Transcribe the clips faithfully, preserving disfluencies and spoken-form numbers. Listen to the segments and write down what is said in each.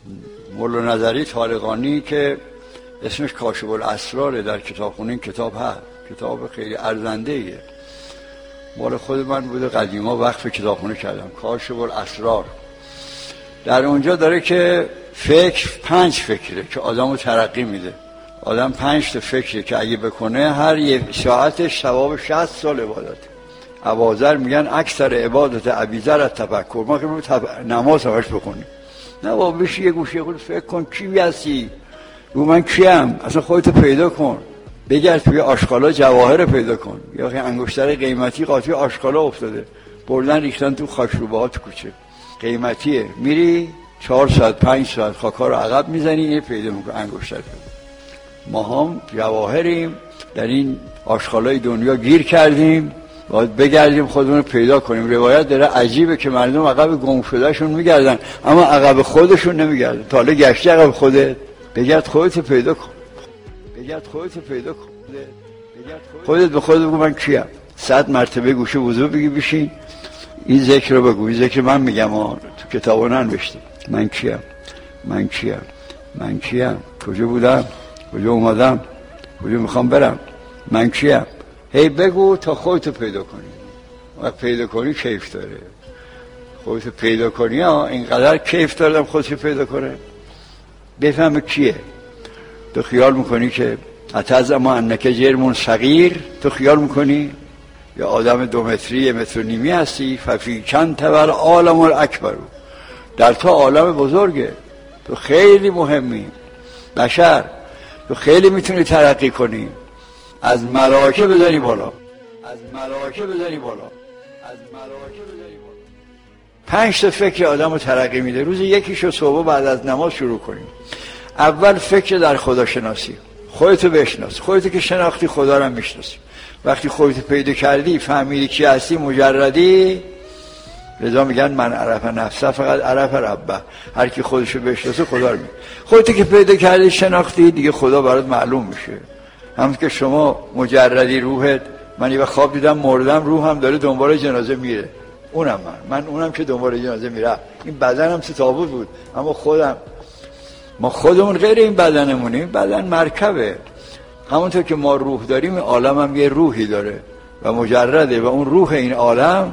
مولا نظری طالقانی که اسمش کاشف الاسراره، در کتابخونه این کتاب هست، کتاب خیلی ارزنده ایه، مال خود من بوده، قدیما وقف کتابخونه کردم، کاشف الاسرار. در اونجا داره که فکر پنج فکره که آدمو ترقی میده. آدم پنج تا فکره که اگه بکنه هر یک ساعتش ثواب شصت سال عبادت. اباذر میگن اکثر عبادت ابیذر التفکر. ما که تب... نماز همش بخونیم، نه بابا بشی یه گوشه خود فکر کن کی هستی، رو من کیم، اصلا خودتو پیدا کن، بگرد توی آشغالا جواهر پیدا کن. یا خیلی انگشتر قیمتی قاطی آشغالا افتاده، بردن ریختن تو خاکروبه ها تو کوچه، قیمتیه، میری چهار ساعت پنج ساعت خاکا رو عقب میزنی، یه پیدا میکنی انگشتر پیدا. ما هم جواهریم، در این آشغالای دنیا گیر کردیم، باید بگردیم خودمون رو پیدا کنیم. روایت داره عجیبه که مردم عقب گم شدهشون میگردن اما عقب خودشون نمیگردن. تا حالا گشتی عقب خودت؟ بگرد خودت رو پیدا کن، بگرد خودت رو پیدا کن، خودت به خودت بگو من کیم. صد مرتبه گوشه وضو بگی بشین این ذکر رو بگو، این ذکر من میگم ها، تو کتابا ننوشته. من کیم، من کیم، من کیم، کجا بودم، کجا اومدم، کجا میخوام برم، من کیم. هی بگو تا خودتو پیدا کنی. وقت پیدا کنی کیف داره. خودتو پیدا کنی ها، اینقدر کیف دارم خودتو پیدا کنه. بفهم کیه. تو خیال میکنی که اتعظم انک جرم صغیر، تو خیال میکنی یا آدم دو متری یه متر و نیمی هستی. ففی چند تبر عالم الاکبر، در تو عالم بزرگه، تو خیلی مهمی بشر، تو خیلی میتونی ترقی کنی، از ملائکه بزنی بالا، از ملائکه بزنی بالا، از ملائکه بزنی بالا. پنج تا فکر آدم رو ترقی میده. روز یکیشو صبح بعد از نماز شروع کنیم. اول فکر در خدا شناسی، خودتو بشناس. خودتو که شناختی خدا رو هم میشناسی. وقتی خودتو پیدا کردی فهمیدی کی هستی، مجردی. لذا میگن من عرف نفسه فقط عرف ربه، هر کی خودشو بشناسه خدا رو میبینه. خودتو که پیدا کردی شناختی دیگه خدا برات معلوم میشه. همون که شما مجردی روحت، من یه خواب دیدم مردم، روحم داره دنبال جنازه میره، اونم من من اونم که دنبال جنازه میره. این بدنم تو تابوت بود اما خودم، ما خودمون غیر این بدنمونیم. این بدن مرکبه. همونطور که ما روح داریم این عالم هم یه روحی داره و مجرده و اون روح این عالم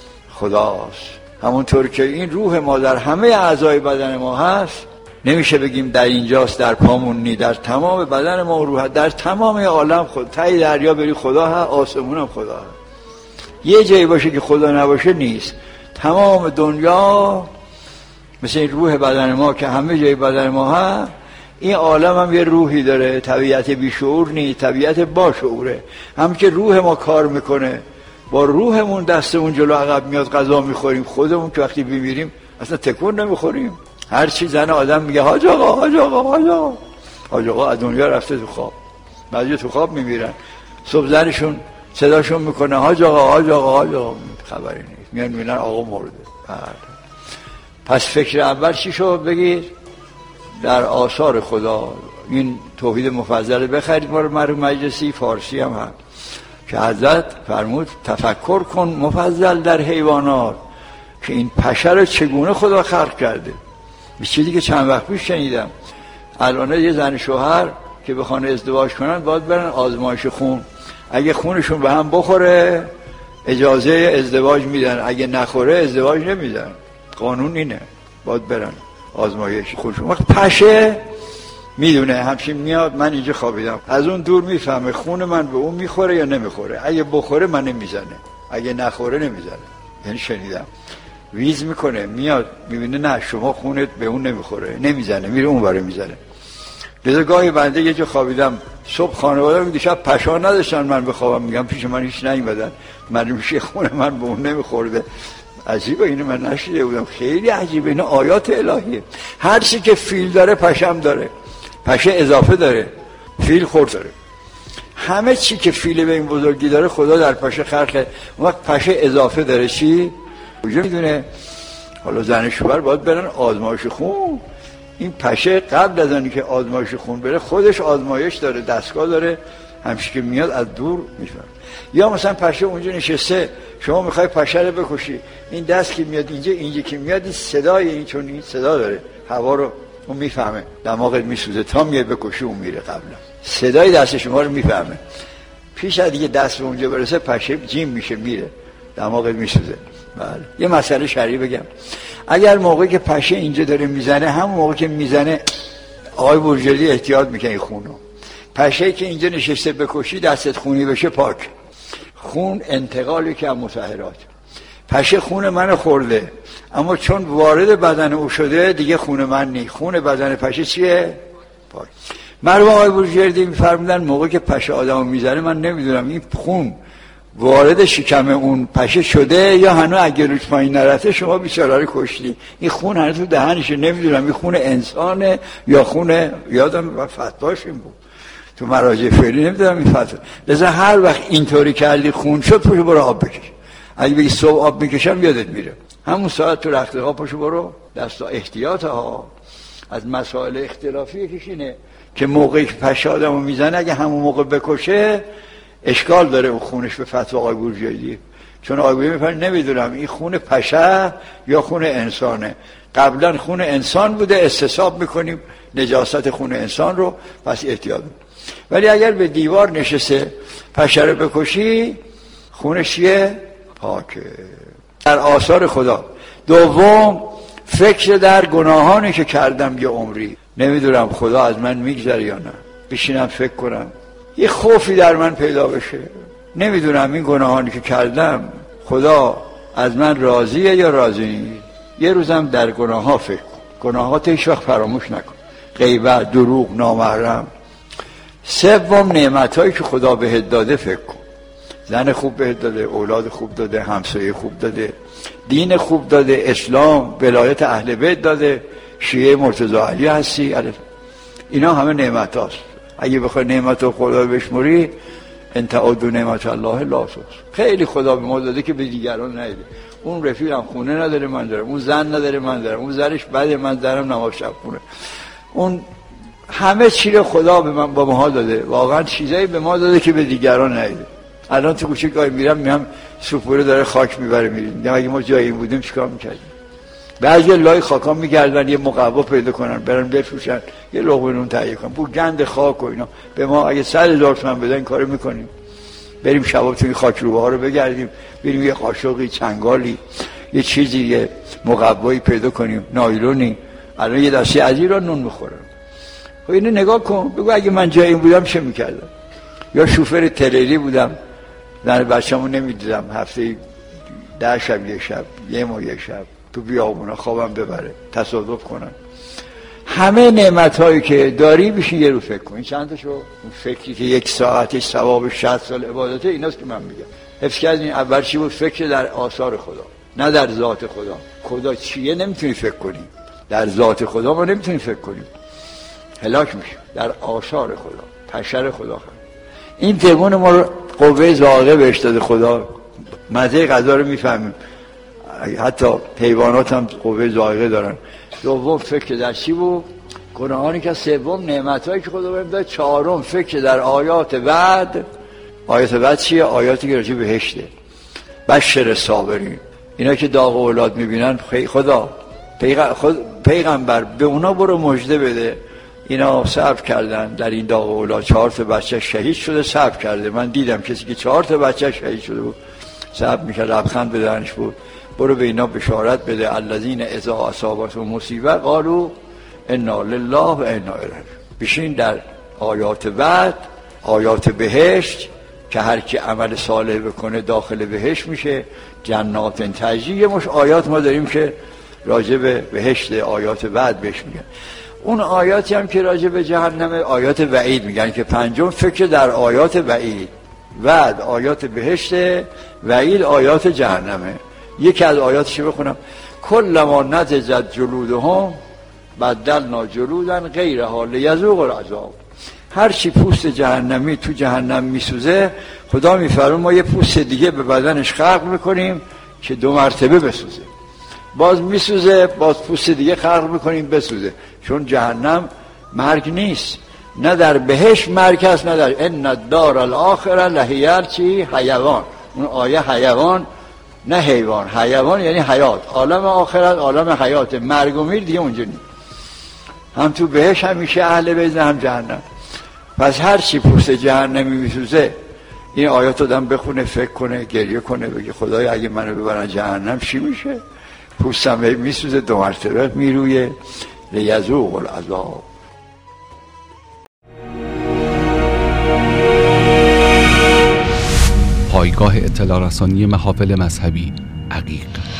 خداست. همونطور که این روح ما در همه اعضای بدن ما هست، نمیشه بگیم در اینجاست در پامون نی، در تمام بدن ما روح، در تمام عالم خود. تای دریا بری خدا هست، آسمون هم خدا هست. یه جایی باشه که خدا نباشه نیست. تمام دنیا مثل این روح بدن ما که همه جای بدن ما هست، این عالم هم یه روحی داره. طبیعت بیشعور نیست، طبیعت با شعوره. هم که روح ما کار میکنه، با روحمون دستمون جلو عقب میاد، غذا میخوریم. خودمون که وقتی بمیریم اصلا تکون نمیخوریم. هر چی زن آدم میگه حاج آقا، حاج آقا، حاج آقا. حاج آقا از دنیا رفته تو خواب. بعضی تو خواب میمیرن، صبح زنشون صداشون میکنه حاج آقا، حاج آقا، حاج آقا، خبری نیست. میان میبینن آقا مرده. پس فکر اول چی شد بگید؟ در آثار خدا. این توحید مفضل بخرید مال مرحوم مجلسی، فارسی هم هست که حضرت فرمود تفکر کن مفضل در حیوانات، که این پشه رو چگونه خدا خلق کرده. یه چیزی که چند وقت پیش شنیدم، الان یه زن شوهر که بخوان ازدواج کنن باید برن آزمایش خون. اگه خونشون به هم بخوره اجازه ازدواج میدن، اگه نخوره ازدواج نمیدن. قانون اینه، باید برن آزمایش خونشون. وقت پشه میدونه همچین میاد، من اینجا خوابیدم، از اون دور میفهمه خون من به اون میخوره یا نمیخوره. اگه بخوره من نمیزنه، اگه نخوره نمیزنه. یعنی شنیدم ویز میکنه، میاد میبینه نه شما خونت به اون نمیخوره، نمیزنه، میره اون باره میزنه. لذا گاهی بنده یه جا خوابیدم، صبح خانواده میگه شب پشا نداشتن من بخوابم، میگم پیش من هیچ نیومدن، من میشه خون من به اون نمیخورده. عجیبه، اینو من نشیده بودم، خیلی عجیبه. اینا آیات الهیه. هر چی که فیل داره پشم داره، پشه اضافه داره، فیل خورد داره. همه چی که فیل به این بزرگی داره خدا در پشه خلقه. اون وقت پشه اضافه داره چی؟ کجا میدونه؟ حالا زن شوهر باید برن آزمایش خون. این پشه قبل از اینکه آزمایش خون بره خودش آزمایش داره، دستگاه داره، همش که میاد از دور میفهمه. یا مثلا پشه اونجا نشسته، شما میخوای پشه رو بکشی، این دست که میاد اینجا، اینجا که میاد این صدای این، چون این صدا داره، هوا رو اون میفهمه دماغت میسوزه، تا میای بکشی اون میره قبلا. صدای دست شما رو میفهمه، پیش از دیگه دست به اونجا برسه پشه جیم میشه میره، دماغت میسوزه. بله. یه مسئله شرعی بگم، اگر موقعی که پشه اینجا داره میزنه، همون موقع که میزنه آقای بورژلی احتیاط میکنه خونو. پشه که اینجا نشسته بکشی دستت خونی بشه پاک. خون انتقالی که از مطهرات. پشه خون من خورده، اما چون وارد بدن او شده دیگه خون من نی. خون بدن پشه چیه؟ پاک. مرحوم آقای بورژردی میفرمودن موقعی که پشه آدمو میزنه، من نمیدونم این خون وارد شکم اون پشه شده یا هنوز اگه روش پایین نرفته شما بیچاره رو کشتی. این خون هنوز تو دهنشه، نمیدونم این خون انسانه یا خون، یادم فتواش این بود تو مراجع فعلی، نمیدونم این فتوا. لذا هر وقت اینطوری کردی خون شد پشو برو آب بکش. اگه بگی صبح آب میکشم یادت میره، همون ساعت تو رختخواب پشو برو. دستا احتیاط ها. از مسائل اختلافی یکیش اینه که موقعی که پشه آدمو میزنه اگه همون موقع بکشه اشکال داره اون خونش به فتوا آقای بورژردی، چون آقای بورژردی میفرمایند نمیدونم این خون پشه یا خون انسانه. قبلا خون انسان بوده، استصحاب میکنیم نجاست خون انسان رو، پس احتیاط. ولی اگر به دیوار نشسته پشه رو بکشی خونش چیه؟ پاکه. در آثار خدا. دوم، فکر در گناهانی که کردم یه عمری، نمیدونم خدا از من میگذره یا نه، بشینم فکر کنم یه خوفی در من پیدا بشه، نمیدونم این گناهانی که کردم خدا از من راضیه یا راضی نیست. یه روزم در گناه ها فکر کن، گناهات هیچ وقت فراموش نکن، غیبت، دروغ، نامحرم. سوم، نعمت هایی که خدا بهت داده فکر کن، زن خوب بهت داده، اولاد خوب داده، همسایه خوب داده، دین خوب داده، اسلام، ولایت اهل بیت داده، شیعه مرتضی علی هستی، اینا همه نعمت هاست. اگه بخوای نعمت رو خدا بشموری، ان تعدوا نعمت الله لا تحصوها. خیلی خدا به ما داده که به دیگران نداده. اون رفیقم خونه نداره من دارم، اون زن نداره من دارم، اون زنش بده من دارم نماز شب خونه. اون همه چی رو خدا به من با ما داده، واقعا چیزایی به ما داده که به دیگران نداده. الان تو کوچه گاهی میرم میام سوپوره داره خاک میبره میریم، میگم اگه ما جایی بودیم چیکار میکردیم؟ بعضی لای خاکا میگردن یه مقوا پیدا کنن برن بفروشن یه لقمه نون تهیه کنن، بو گند خاک و اینا. به ما اگه صد هزار تومان بدن این کارو میکنیم، بریم شباب تو این خاک روبه ها رو بگردیم، بریم یه قاشقی، چنگالی، یه چیزی، یه مقوایی پیدا کنیم، نایلونی. الان یه دسته از ایران نون میخورن. خب اینو نگاه کن، بگو اگه من جای این بودم چه میکردم؟ یا شوفر تریلی بودم، زن بچه‌مو نمیدیدم، هفته ده شب یک شب، یه ماه یک شب تو بیابونا خوابم ببره، تصادف کنم. همه نعمت‌هایی که داری بشین یه رو فکر کن. این چند تاشو؟ اون فکری که یک ساعتش ثواب شصت سال عبادته، ایناست که من میگم. حفظ کردین اول چی بود؟ فکر در آثار خدا، نه در ذات خدا. خدا چیه نمیتونی فکر کنی، در ذات خدا ما نمیتونی فکر کنیم، هلاک میشیم. در آثار خدا، پشر خدا خدا. این تمون ما رو قوه ذائقه بهش داده خدا، مزه غذا رو میفهمیم. حتی حیوانات هم قوه ذائقه دارن. دوم فکر در چی بود؟ گناهانی که. سوم نعمتایی که خدا بهم داد. چهارم فکر در آیات بعد. آیات بعد چیه؟ آیاتی که راجع به بهشته. بشر صابرین، اینا که داغ اولاد میبینن، خدا پیغمبر به اونا برو مژده بده، اینا صبر کردن در این داغ اولاد. چهار تا بچه شهید شده، صبر کرده. من دیدم کسی که چهار تا بچه شهید شده بود صبر میکرد، لبخند به دهنش بود. برو به اینا بشارت بده، الذین اذا اصابتهم مصیبه قالوا انا لله و انا الیه. بشین در آیات بعد، آیات بهشت که هر کی عمل صالح بکنه داخل بهشت میشه، جنات تجری. یه مش آیات ما داریم که راجع به بهشت، آیات بعد بهش میگن. اون آیاتی هم که راجع به جهنم، آیات وعید میگن که پنجم فکر در آیات وعید، بعد آیات بهشت، وعید آیات جهنمه. یکی از آیاتش بخونم: کلما نضجت جلودهم بدلنا جلودا غیرها لیذوقوا العذاب. هر چی پوست جهنمی تو جهنم میسوزه، خدا میفرمه ما یه پوست دیگه به بدنش خلق میکنیم که دو مرتبه بسوزه. باز میسوزه، باز پوست دیگه خلق میکنیم بسوزه. چون جهنم مرگ نیست، نه در بهشت مرگ هست، نه در ان الدار الاخره لهی چی حیوان. اون آیه حیوان نه حیوان، حیوان یعنی حیات. عالم آخرت عالم حیات، مرگ و میر دیگه اونجا نیست. هم تو بهش همیشه اهل بیت هم جهنم. پس هر چی پوست جهنمی میسوزه این آیات آدم بخونه، فکر کنه، گریه کنه، بگه خدای اگه منو ببرن جهنم چی میشه؟ پوستم هی میسوزه، دو مرتبه میرویه، لیذوق العذاب. پایگاه اطلاع رسانی محافل مذهبی عقیق.